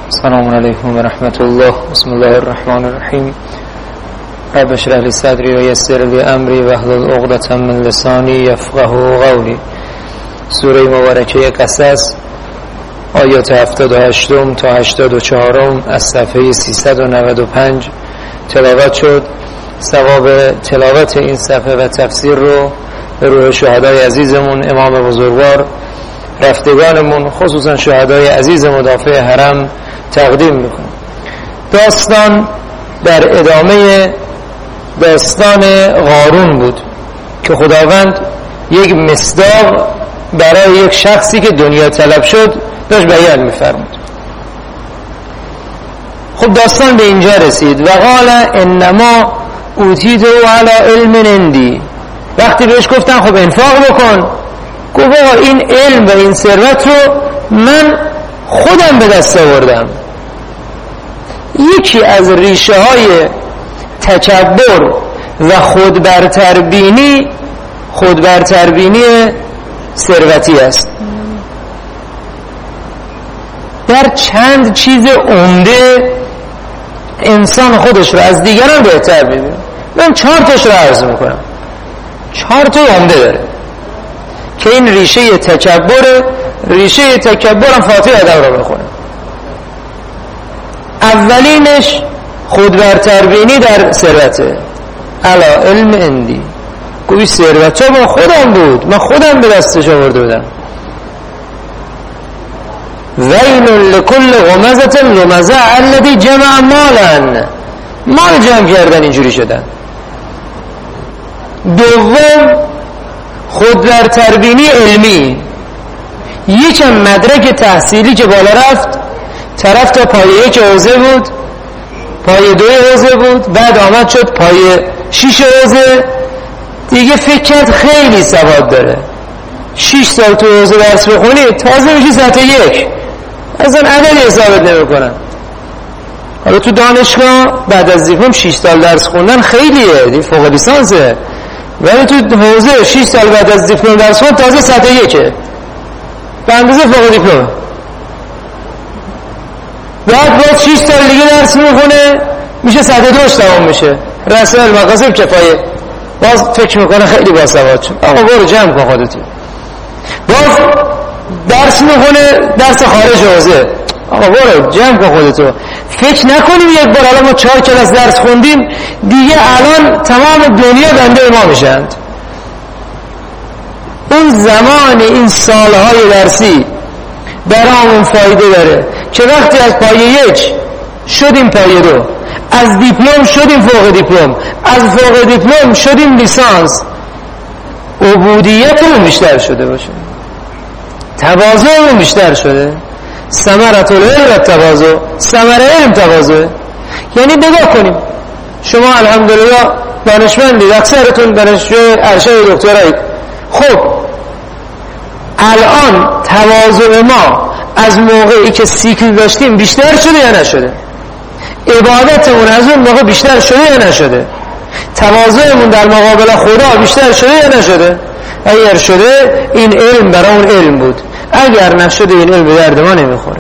السلام علیکم و رحمت الله. بسم الله الرحمن الرحیم. رب اشرح لی صدری و یسر لی امری واحلل عقدة من لسانی یفقهوا قولی. سوره مبارکه قصص، آیات 78 تا 84 از صفحه 395 تلاوت شد. ثواب تلاوت این صفحه و تفسیر رو به روح شهدای عزیزمون، امام بزرگوار، رفتگانمون، خصوصا شهدای عزیز مدافع حرم تقدیم میکنم. داستان در ادامه داستان قارون بود که خداوند یک مصداق برای یک شخصی که دنیا طلب شد داشت بیان میفرمود. خب داستان به اینجا رسید. و قال انما اوتیته علی علم عندی. وقتی بهش گفتن خب انفاق بکن، گفت آقا این علم و این ثروت رو من خودم به دست آوردم. یکی از ریشه های تکبر و خودبرتربینی ثروتی است. در چند چیز عمده انسان خودش رو از دیگران بهتر می‌بینه. من 4 تاش رو عرض میکنم. 4 تا عمده داره که این ریشه تکبر هم فاتحه آدم رو بخونه. اولینش خودبرتربینی در ثروته. علا علم عندی. گویی ثروت ها با خودم بود، من خودم به دستش آورده بودم. ویل لکل غمزة لمزة الذی جمع مالا. مال جمع کردن اینجوری شدن. دوم خودبرتربینی علمی. یکم مدرک تحصیلی که بالا رفت، طرف تا پایه 1 حوزه بود، پایه 2 حوزه بود، بعد آمد شد پایه 6 حوزه، دیگه فکر کرد خیلی سواد داره. 6 سال تو حوزه درس بخونی تازه میشی سطح 1. اصلا عددی حسابت نمیکنن. حالا تو دانشگاه بعد از دیپلم 6 سال درس خوندن خیلیه، دی فوق لیسانسه. ولی تو حوزه 6 سال بعد از دیپلم درس خوند تازه سطح 1 به اندازه فوق دیپلم. بعد 6 سال دیگه درس میخونه میشه سطح 2 تمام میشه. رسم المقاصد کفایه. باز فکر میکنه خیلی باسواد شد. آقا برو جمع کن خودت. باز درس میخونه درس خارج حوزه. آقا برو جمع کن خودتو. فکر نکنیم یک بار الان ما 4 کلاس درس خوندیم دیگه الان تمام دنیا بنده ما میشند. اون زمان این سالهای درسی برامون فایده داره که وقتی از پایه 1 شدیم پایه 2، از دیپلم شدیم فوق دیپلم، از فوق دیپلم شدیم لیسانس، عبودیتمون بیشتر شده باشه، تواضعمون بیشتر شده. ثمرة العلم تواضع. ثمره علم تواضع. یعنی نگاه کنیم شما الحمدلله دانشمندید، اکثرتون دانشجوی ارشد دکترایید. خب الان تواضع ما از موقعی که سیکل داشتیم بیشتر شده یا نشده؟ عبادتمون از اون موقع بیشتر شده یا نشده؟ تواضعمون در مقابل خدا بیشتر شده یا نشده؟ اگر شده این علم برای اون علم بود، اگر نشده این علم به درد ما نمیخوره.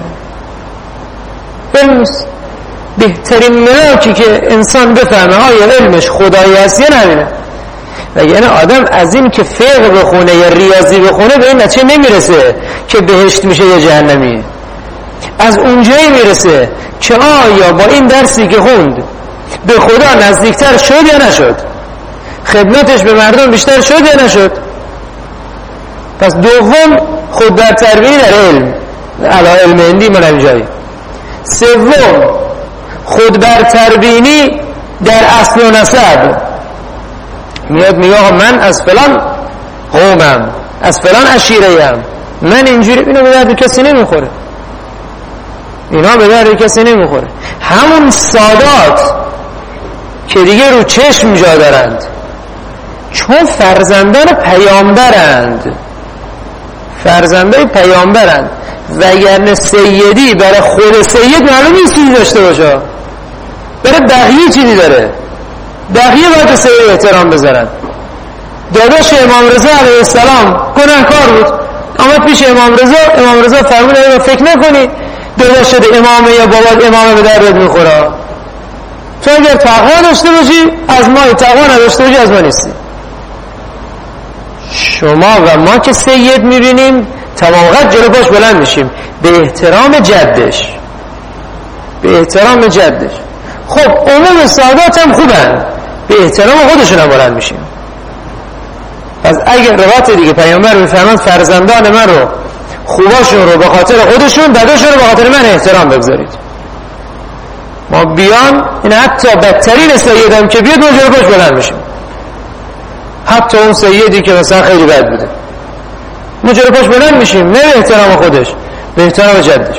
بهترین ملاکی که انسان بفهمه آیا علمش خدایی هست یا نبینه. وگرنه آدم از این که فقه بخونه یا ریاضی بخونه به این نتیجه نمیرسه که بهشت میشه یا جهنمیه. از اونجایی میرسه که آیا با این درسی که خوند به خدا نزدیکتر شد یا نشد، خدمتش به مردم بیشتر شد یا نشد. پس دوم خودبرتربینی در علم، علی علم عندی من اینجایی. سوم خودبرتربینی در اصل و نسب. میاد میگه من از فلان قومم، از فلان عشیره‌ام، من اینجوری. اینو به درد کسی نمیخوره. اینا به درد کسی نمیخوره. همون سادات که دیگه رو چشم جا دارند چون فرزندان پیامبرند، وگرنه سیدی برای خود سید معلوم نیست چیزی داشته باشه، برای بقیه چیزی داره. بقیه باید به سید احترام بذارن. داداش امام رضا علیه السلام گناهکار بود، آمد پیش امام رضا فرمود اینو فکر نکنی دو شده امامه یا بابات امامه به دردت میخوره. تو اگر تقوا داشته باشی از ما، تقوا نداشته باشی از ما نیستی. شما و ما که سید میبینیم تمام قد جلو باش بلند میشیم به احترام جدش، به احترام جدش. خب عموم سادات هم خوبن، به احترام خودشون هم بلند میشیم. پس اگر روایت دیگه پیامبر میفرماد فرزندان من رو، خوباشون رو به خاطر خودشون، بداشون رو به خاطر من احترام بگذارید. ما بیان این حتی بدترین سید هم که بیاد ما جلو باش بلند میشیم، حتی اون سیدی که مثلا خیلی بد بوده ما جلو باش بلند میشیم، نه به احترام خودش، به احترام جدش.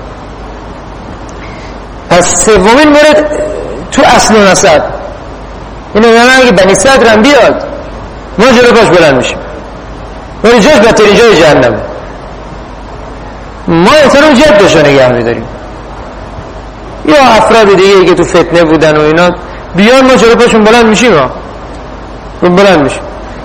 پس سومین مورد تو اصل و نسب، اینو میگن اگه بنی صدر هم بیاد ما جلو باش بلند میشیم، ولی جاش بدترین جای جهنم. ما احترام جدش رو نگه میداریم. یا افراد دیگه که تو فتنه بودن و اینا بیان ما جلو باشون بلند میشیم، ما بلند میشیم.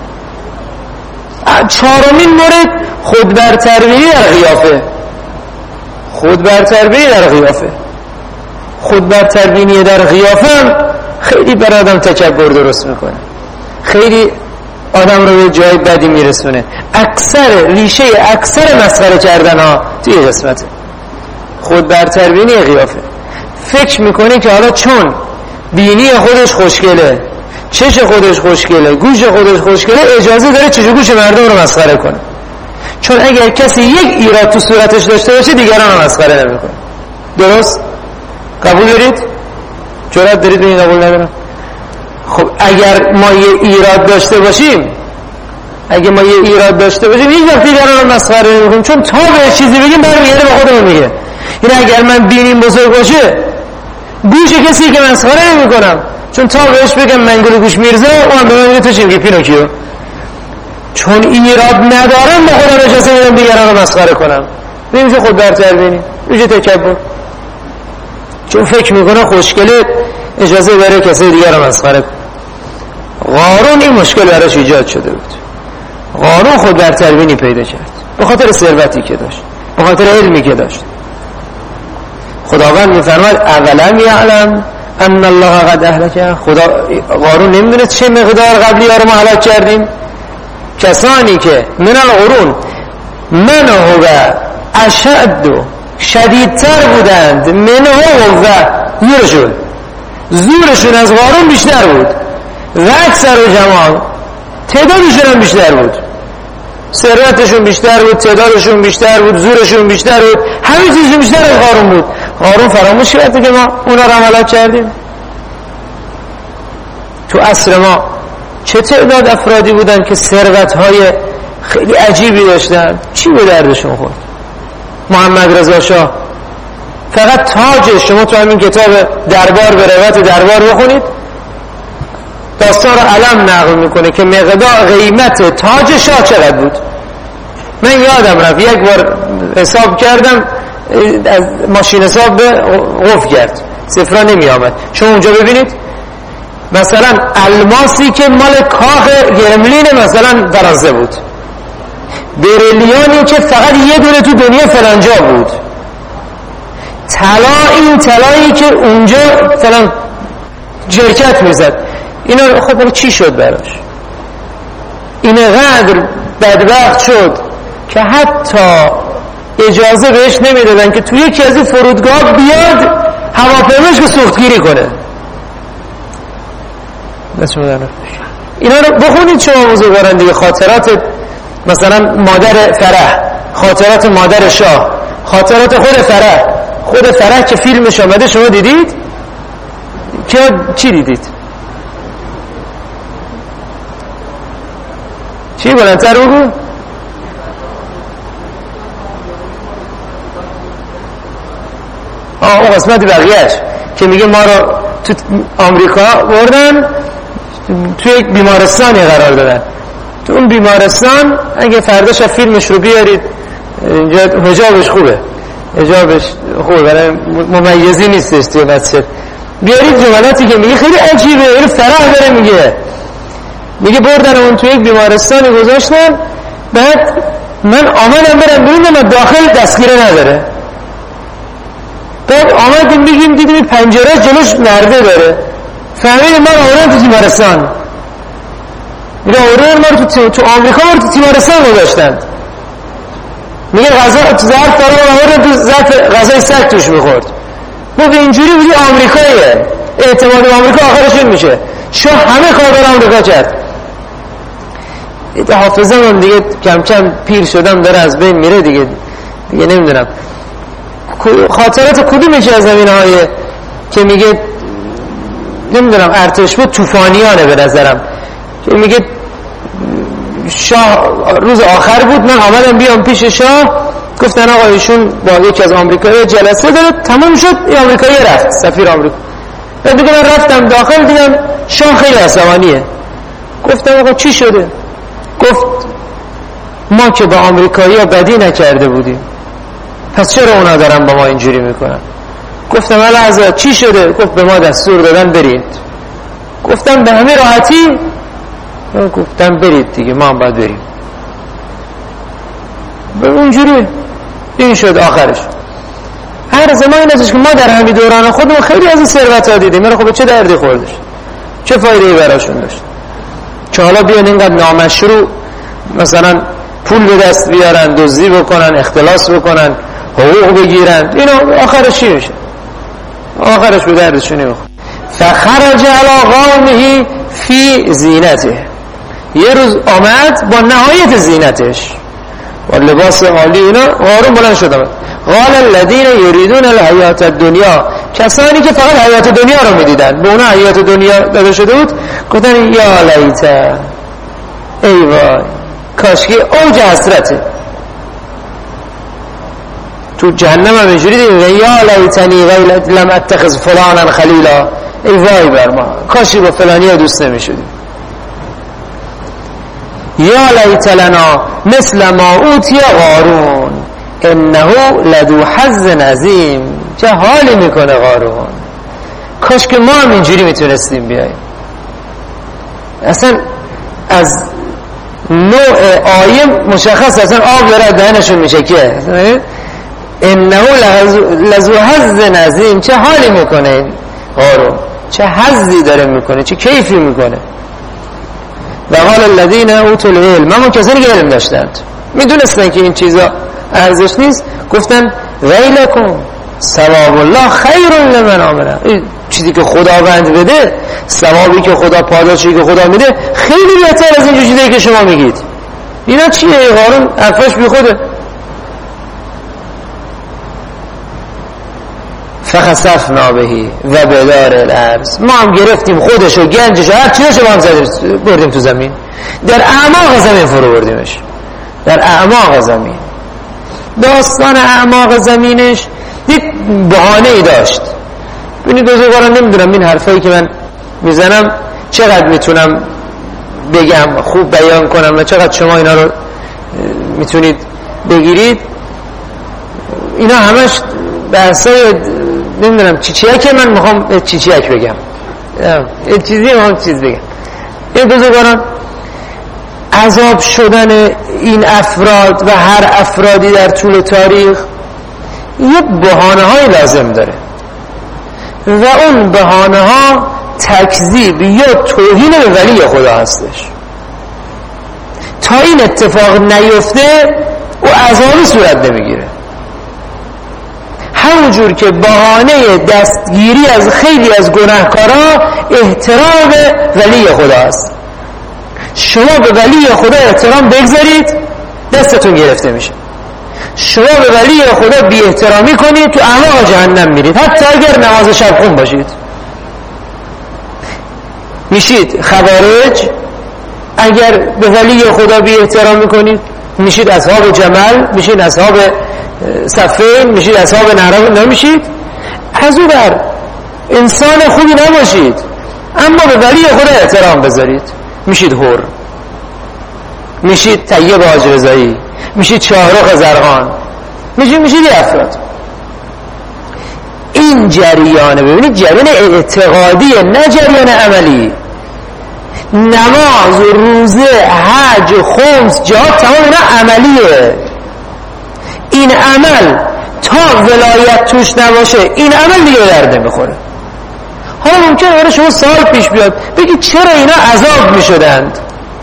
چهارمین مورد خودبرتربینی در قیافه. خودبرتربینی در قیافه، خودبرتربینی در قیافه هم خیلی بر آدم تکبر درست میکنه، خیلی آدم رو به جای بدی میرسونه. ریشه اکثر مسخره کردن ها توی قسمته خودبرتربینی قیافه. فکر میکنه که حالا چون بینی خودش خوشگله، چش خودش خوشگله، گوش خودش خوشگله، اجازه داره چش و گوش مردم رو مسخره کنه. چون اگر کسی یک ایراد تو صورتش داشته باشه دیگران رو مسخره نمیکنه. درست؟ قبول دارید؟ جرأت دارید به این قبول ندارم؟ خب اگر ما یه ایراد داشته باشیم، هیچ وقت دیگران رو مسخره نمیکنیم، چون تا به چیزی بگیم برمیگرده به خودمون میگه. این اگر من بینیم بزرگ باشه گوش کسی که مسخره نمیکنم، چون تا بهش بگم منگول گوش میرزا اون به من میگه تو چی میگی پینوکیو. چون ایراد ندارم به خودم اجازه میدم دیگران رو مسخره کنم. نمیشه خودبرتربینی، میشه تکبر. چون فکر میکنه خوشگله اجازه داره کسی دیگر رو مسخره کنه. قارون این مشکل براش ایجاد شده بود. قارون خودبرتربینی پیدا کرد به خاطر ثروتی که داشت، به خاطر علمی که داشت. خداوند میفرماد اولم یعلم ان الله قد اهلک. قارون نمیدونه چه مقدار قبلی ها رو ما هلاک کردیم. کسانی که من القرون من هو اشد شدیدتر بودند، من هو و زورشون از قارون بیشتر بود و اکثر جماع تعدادشون هم بیشتر بود، ثروتشون بیشتر بود، تعدادشون بیشتر بود، زورشون بیشتر بود، همه چیزشون بیشتر از قارون بود. قارون فراموش کرده که ما اونا رو عملات کردیم. تو عصر ما چه تعداد افرادی بودن که ثروت‌های خیلی عجیبی داشتن، چی به دردشون خورد؟ محمد رضا شاه فقط تاج، شما تو همین کتاب دربار به روایت دربار بخونید، داستان رو علم نقل میکنه که مقدار قیمت تاج شاه چقدر بود. من یادم رفت یک بار حساب کردم، از ماشین حساب به قفل کرد، صفرا نمی آمد. شما اونجا ببینید مثلا الماسی که مال کاخ گرملین مثلا فرانسه بود، بریلیانی که فقط یه دونه تو دنیا فلانجا بود، طلا این طلایی که اونجا فلان جرکت میزد، اینا خب چی شد براش؟ اینقدر بدبخت شد که حتی اجازه بهش نمیدادن که توی یکی از این فرودگاه بیاد هواپیماش که سوختگیری کنه. اینا رو بخونید شما بزرگواران دیگه. خاطرات مثلا مادر فرح، خاطرات مادر شاه، خاطرات خود فرح که فیلمش آمده شما دیدید؟ که چی دیدید؟ چی بلندتر بگو؟ اون قسمت بقیهش که میگه ما رو تو آمریکا بردن توی یک بیمارستانی قرار دادن. تو اون بیمارستان اگه فرداش فیلمش رو بیارید اینجا، حجابش خوبه، برای ممیزی نیستش توی بچه، بیارید جملاتی که میگه خیلی عجیبه، خیلی فرح داره میگه بردن اون توی یک بیمارستانی گذاشتن، بعد من آمدم برم ببینم داخل دستگیره نداره. بعد آمدیم بگیم دیدیم پنجره جلوش نرده داره، فهمیدیم ما آوردن تو تیمارستان. میگه آوردن ما رو تو آمریکا ما رو تو تیمارستان گذاشتن. میگه غذا تو ظرف داره آوردن تو ظرف غذای سگ توش میخورد. ما به اینجوری بودی آمریکاییه، اعتماد به آمریکا آخرش این میشه. شاه همه کار داره آمریکا کرد. حافظه من دیگه کم کم پیر شدم داره از بین میره دیگه نمیدونم خاطرات کدوم یکی از زمینه‌های که میگه نمیدونم ارتش بود طوفانیانه به نظرم که میگه شاه روز آخر بود من آمدم بیام پیش شاه گفتن آقا ایشون با یکی از آمریکایی جلسه داره تمام شد این آمریکایی رفت سفیر آمریکا. بعد دیگه من رفتم داخل دیدم شاه خیلی عصبانیه. گفتم آقا چی شده؟ گفت ما که با آمریکایی‌ها بدی نکرده بودیم پس چرا اونا دارن با ما اینجوری میکنن؟ گفتم الازا چی شده؟ گفت به ما دستور دادن برید. گفتم به همین راحتی؟ گفتم برید دیگه ما هم باید بریم. به اونجوری این شد آخرش. هر زمان این ازش که ما در همین دوران خودمون خیلی از این ثروت ها دیدیم خب چه دردی خوردش چه فایده‌ای براشون داشت که حالا بیان اینقدر نامشروع مثلا پول به دست بیارن دزدی بکنن اختلاس بکنن حقوق بگیرن اینا آخرش چی میشه؟ آخرش به دردشون نمیخوره. فخرج علی قومه فی زینته یه روز آمد با نهایت زینتش با لباس عالی اینا قارون بلند شد آمد قال الذين يريدون الحیات الدنیا کسانی که فقط حیات دنیا رو میدیدن به اونا حیات دنیا داده شده بود گفتن یا لیتا ای وای کاشکی اوج حسرته تو جهنم هم اینجوری دیدیم یا لیتنی لم اتخذ فلانا خلیلا ای وای بر ما کاشی با فلانی ها دوست نمیشدیم یا لیت لنا مثل ما اوتی قارون انه لذو حظ عظیم چه حالی میکنه قارون کاش که ما هم اینجوری میتونستیم بیاییم. اصلا از نوع آیه مشخص اصلا آب داره دهنشون میشه که انه لذو حظ عظیم چه حالی میکنه این قارون چه حظی داره میکنه چه کیفی میکنه. و قال الذين اوتوا العلم اما کسانی که علم داشتند میدونستن که این چیزا ارزش نیست گفتن ویلکم ثواب الله خیر لمن آمن این چیزی که خداوند بده ثوابی که خدا پاداشی که خدا میده خیلی بهتر از این چیزایی که شما میگید. اینا چیه؟ قارون حرفش بی خوده. فخسفنا بهی و بدار الارض ما هم گرفتیم خودشو گنجشو هر چیزشو با هم زدیم بردیم تو زمین در اعماق زمین فرو بردیمش در اعماق زمین. داستان اعماق زمینش یک بهانه ای داشت. ببینید بزرگواران نمیدونم این حرفایی که من میزنم چقدر میتونم بگم خوب بیان کنم و چقدر شما اینا رو میتونید بگیرید. اینا همش بحثای نمیدونم چیچیک من میخوام چیچیک بگم این چیزی میخوام چیز بگم. این بزرگواران عذاب شدن این افراد و هر افرادی در طول تاریخ یه بهانه های لازم داره و اون بهانه ها تکذیب یا توهین به ولی خدا هستش. تا این اتفاق نیفته او عذابی صورت نمیگیره. همونجور که بهانه دستگیری از خیلی از گناهکارا احترام ولی خدا است. شما به ولی خدا احترام بگذارید دستتون گرفته میشه. شما به ولی خدا بی احترامی کنید تو اعماق جهنم میرید حتی اگر نماز شب خون باشید میشید خوارج. اگر به ولی خدا بی احترامی کنید میشید اصحاب جمل میشید اصحاب صفین میشید اصحاب نهر نمیشید. از اون بر انسان خوبی نباشید اما به ولی خدا احترام بذارید میشید حر میشید طیب حاج رضایی میشید شاهرخ زرقان میشید افراد. این جریانه ببینید جریان اعتقادیه نه جریان عملی. نماز روزه حج خمس جهاد تمام اینا عملیه. این عمل تا ولایت توش نباشه این عمل دیگه درد نمیخوره. حالا ممکنه برای شما سوال پیش بیاد بگید چرا اینا عذاب میشدند؟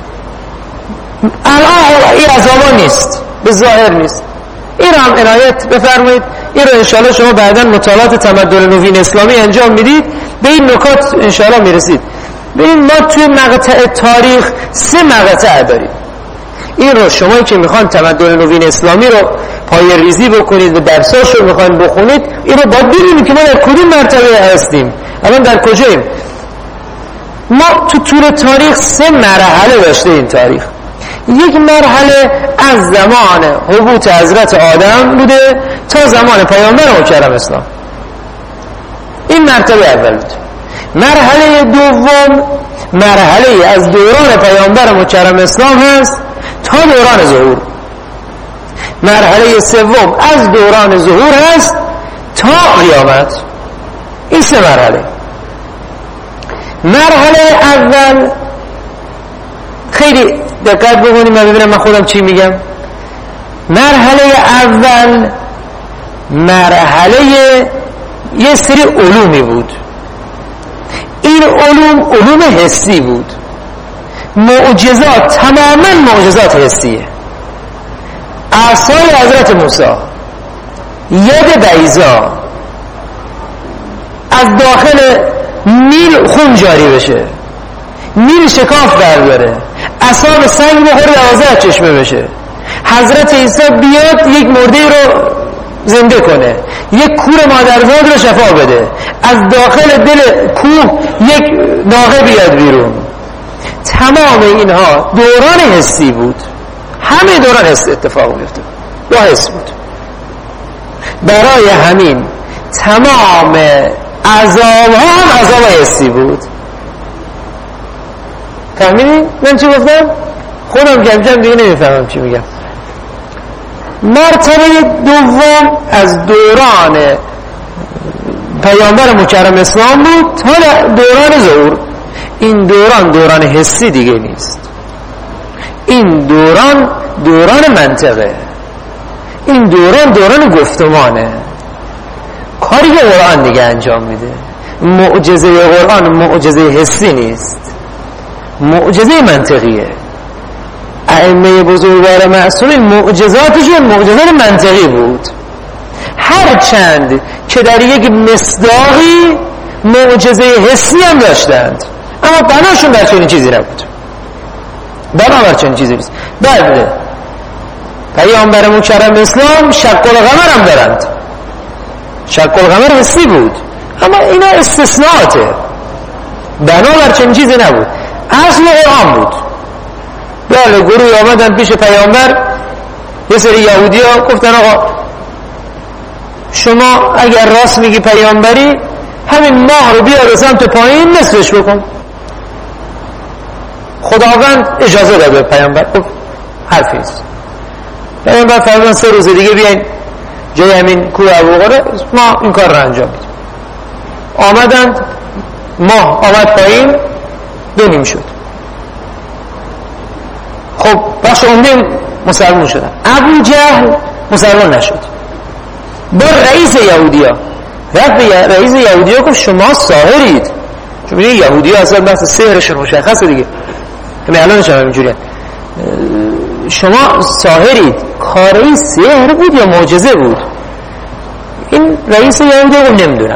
الان این عذابا نیست، به ظاهر نیست. این هم عنایت بفرمایید، این رو انشاءالله شما بعدا مطالعات تمدن نوین اسلامی انجام میدید، به این نکات انشاءالله میرسید. ببین ما توی مقطع تاریخ 3 مقطع داریم. این رو شمایی که میخوان تمدن نوین اسلامی رو پای ریزی بکنید و درساش رو میخوان بخونید، این رو باید ببینید که ما در کدوم مرتبه هستیم، الان در کجاییم. ما تو طول تاریخ 3 مرحله داشته این تاریخ. یک مرحله از زمان حبوط حضرت آدم بوده تا زمان پیامبر مکرم اسلام، این مرتبه اول بود. مرحله دوم مرحله از دوران پیامبر مکرم اسلام هست تا دوران ظهور. مرحله سوم از دوران ظهور هست تا قیامت. این 3 مرحله. مرحله اول خیلی دقت بکنید، من ببینم من خودم چی میگم. مرحله اول مرحله یه سری علومی بود. این علوم حسی بود. معجزات، تماما معجزات حسیه. عصای حضرت موسی، ید بیضا، از داخل نیل خون جاری بشه، نیل شکاف برداره، عصا به سنگ بخوره 12 چشمه بشه، حضرت عیسی بیاد یک مرده رو زنده کنه، یک کور مادرزاد رو شفا بده، از داخل دل کوه یک ناقه بیاد بیرون. تمام اینها دوران حسی بود. همه دوران حس اتفاق میفته، با حس بود. برای همین تمام عذاب ها هم عذاب حسی بود. فهمیدی من چی گفتم؟ خودم کم دیگه نمیفهمم چی میگم. مرتبه دوم از دوران پیامبر مکرم اسلام بود تا دوران ظهور. این دوران حسی دیگه نیست. این دوران منطقه. این دوران گفتمانه. کاری که قرآن دیگه انجام میده. معجزه قرآن معجزه حسی نیست، معجزه منطقیه. ائمه بزرگوار معصومین معجزاتشون معجزات منطقی بود، هرچند که در یک مصداقی معجزه حسی هم داشتند، اما بناشون در چنین چیزی نبود. بنابر چنین چیزی نیست. بله پیامبر مکرم اسلام شق القمر هم دارند. شق القمر حسی بود، اما اینا استثناءاته. بنابر چنین چیزی نبود، اصل قرآن بود. بله گروه آمدن پیش پیامبر، یه سری یهودی ها گفتن آقا شما اگر راست میگی پیامبری، همین ماه رو بیار سمت پایین نصفش بکن. خداوند اجازه داد به پیامبر، گفت حرفی نیست. پیامبر فرمودن 3 روز دیگه بیاین جای همین کوه ابوقره، ما این کار رو انجام میدیم. آمدند، ماه آمد پایین، 2 نیم شد. خب بخش عمده مسلمان شدن. ابو جهل مسلمان نشد. با رئیس یهودی ها رفت به رئیس یهودی ها گفت شما ساحرید. چون میگه یهودی ها اصلا بحث سحرشون مشخصه دیگه، همه الانش هم اینجوریه. شما ساحرید. کاری سحر بود یا معجزه بود؟ این رئیس یهودی ها گفت نمیدونم،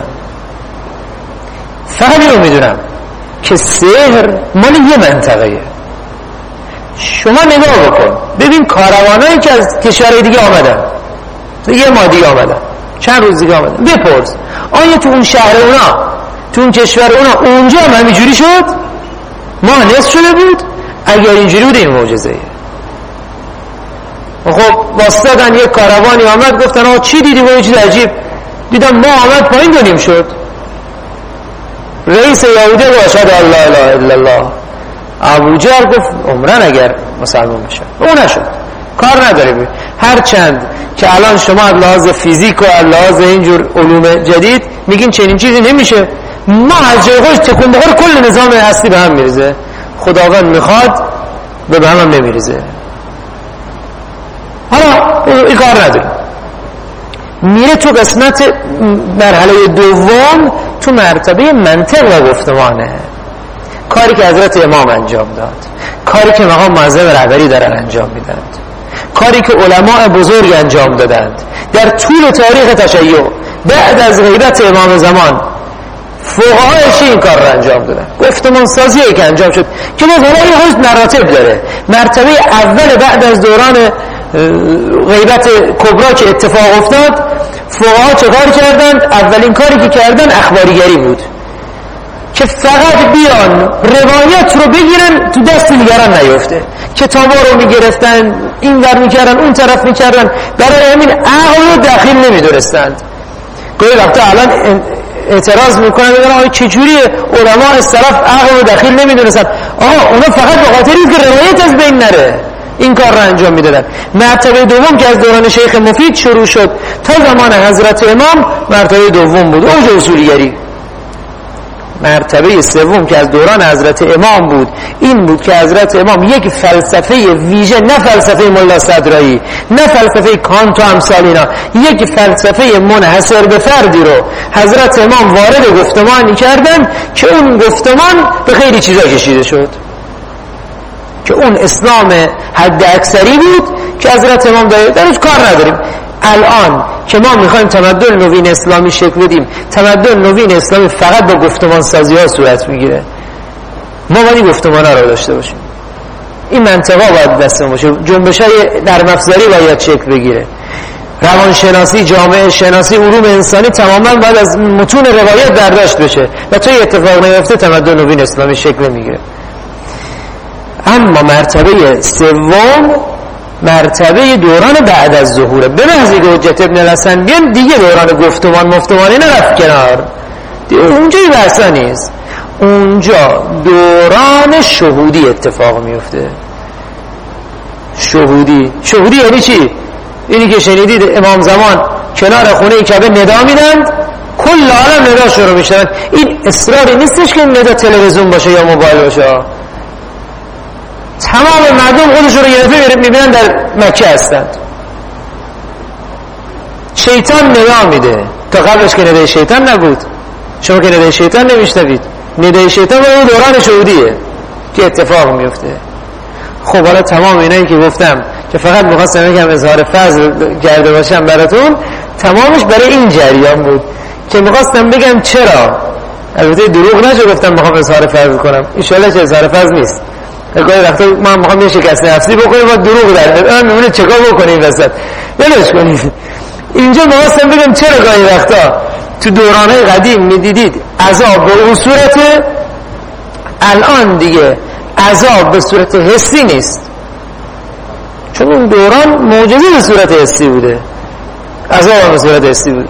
فقط اینو میدونم که سحر مال یه منطقه‌ایه. شما نگاه بکن ببین کاروانایی که از کشورهای دیگه آمدن، یه ماه دیگه آمدن، چند روز دیگه آمدن، بپرس آیا تو اون شهر اونا، تو اون کشور اونا اونجا هم همینجوری شد؟ ماه نصف شده بود؟ اگر اینجوری بود این معجزه‌ایه. خب واسطادن یک کاروانی آمد، گفتن آقا چی دیدی؟ یه چیز عجیب دیدم، ماه آمد پایین 2 نیم شد. رئیس یهودی گفت اشهد ان لا اله الا الله. ابو جهل گفت عمرن اگر مسلمان بشه. اون نشد. کار نداره بید. هر چند که الان شما از لحاظ فیزیک و از لحاظ اینجور علوم جدید میگین چنین چیزی نمیشه، ما از جای خودش تکون بخور کل نظام هستی به هم میریزه. خداوند میخواد به هم نمیریزه. حالا این کار نداریم. میره تو قسمت مرحله دوم، تو مرتبه منطق و گفتمانه. کاری که حضرت امام انجام داد، کاری که مقام معظم رهبری دارن انجام میدن، کاری که علماء بزرگ انجام دادند در طول تاریخ تشیع بعد از غیبت امام زمان. فقهایش این کار را انجام دادن، گفتمان سازی که انجام شد که باز حالا این حوز مراتب داره. مرتبه اول بعد از دوران غیبت کبرا که اتفاق افتاد، فقها چه کار کردند؟ اولین کاری که کردن اخباریگری بود که فقط بیان روایت رو بگیرن تو دست دیگران نیفته. کتابا رو میگرفتن، این ور میکردن اون طرف میکردن، برای همین عقل رو داخل نمیدونستند. گاهی وقتا الان اعتراض میکنن میگن آقا چجوری علماء سلف عقل رو داخل نمیدونستن؟ آقا اونا فقط به خاطر اینکه روایت از بین نره این کار را انجام میدادن. مرتبه دوم که از دوران شیخ مفید شروع شد تا زمان حضرت امام مرتبه دوم بود، اوج اصولیگری. مرتبه سوم که از دوران حضرت امام بود این بود که حضرت امام یک فلسفه ویژه، نه فلسفه ملا صدرایی، نه فلسفه کانت و امثال اینا، یک فلسفه منحصر به فردی رو حضرت امام وارد گفتمان کردن که اون گفتمان به خیلی چیزا کشیده شد، که اون اسلام حد اکثری بود که حضرت امام درش کار نداریم. الان که ما میخوایم تمدن نوین اسلامی شکل بدیم، تمدن نوین اسلامی فقط با گفتمان سازی ها صورت میگیره. ما باید گفتمان ها رو داشته باشیم، این منطقه باید دستمون باشه، جنبش های نرم افزاری باید شکل بگیره، روانشناسی، جامعه شناسی، علوم انسانی تماما باید از متون روایت برداشت بشه و توی اتفاق نیفته تمدن نوین اسلامی شکل میگیره. اما مرتبه سوم مرتبه دوران بعد از ظهوره. به محضی که حجت ابن الحسن بیان دیگه دوران گفتمان مفتمانی نرفت کنار، اونجا بحثا نیست، اونجا دوران شهودی اتفاق میفته. شهودی یعنی چی؟ اینی که شنیدید امام زمان کنار خونه کعبه ندا میدند، کل عالم ندا شروع میشن. این اصراری نیستش که ندا تلویزیون باشه یا موبایل باشه، تمام مردم خودشون رو یه دفعه میبینن در مکه هستند. شیطان ندا میده، تا قبلش که ندای شیطان نبود. شما که ندای شیطان نمیشنوید، ندای شیطان برای دوران شهودیه که اتفاق میفته. خب حالا تمام اینایی که گفتم که فقط میخواستم بگم اظهار فضل کرده باشم براتون، تمامش برای این جریان بود که میخواستم بگم چرا. البته دروغ نشه گفتم میخوام اظهار فضل کنم، انشالله چه اظهار فضل نیست. گاهی وقتا ما میخوام یه شکست نفسی بکنیم و دروغ در میمونه، چکار بکنیم وسط ولش کنیم. اینجا میخواستم بگم چرا گاهی وقتا تو دورانهای قدیم میدیدید عذاب به اون صورت، الان دیگه عذاب به صورت حسی نیست، چون اون دوران معجزه به صورت حسی بوده، عذاب به صورت حسی بوده.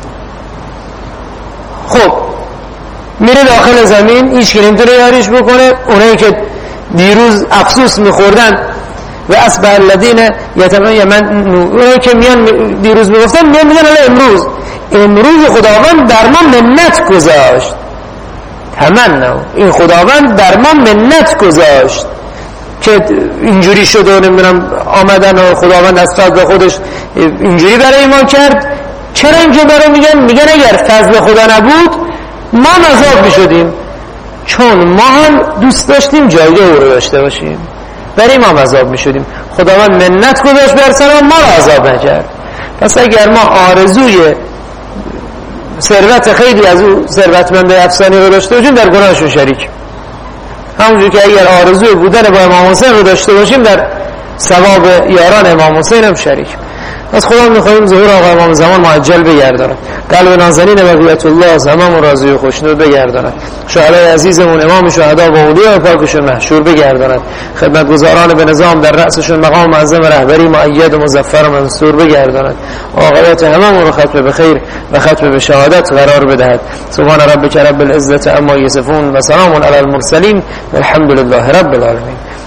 خب میره داخل زمین، هیچ کی نمیتونه یاریش بکنه. اونایی که دیروز افسوس میخوردن و اصبح الذین یتمنون، اونایی که میان دیروز میگفتن میان میگن امروز خداوند در ما منت گذاشت. تمنا این خداوند در ما منت گذاشت که اینجوری شد و نمیدونم آمدن و خداوند از فضل خودش اینجوری برای ما کرد. چرا اینجا برای میگن اگر فضل خدا نبود ما عذاب میشدیم، چون ما هم دوست داشتیم جایگاه او رو داشته باشیم، برای ما عذاب میشدیم. خداوند منت گذاشت بر سر ما رو عذاب نکرد. پس اگر ما آرزوی ثروت خیلی از او ثروتمنده افسانی رو داشته باشیم در گناهشون شریک، همونجور که اگر آرزوی بودن با امام حسین رو داشته باشیم در ثواب یاران امام حسین هم شریک. از خدا میخواهیم ظهور آقا امام زمان معجل بگرداند، قلب نازنین بقیت الله از هممون راضی و خوشنود بگرداند، شهدای عزیزمون امام شهدا و اولیاء پاکشون محشور بگرداند، خدمتگزاران به نظام در رأسشون مقام معظم رهبری مؤید و مظفر و منصور بگرداند، عاقبت هممون رو ختم به خیر و ختم به شهادت قرار بدهد. سبحان ربک رب العزة عما یصفون و سلام علی المرسلین والحمد لله رب العالمین.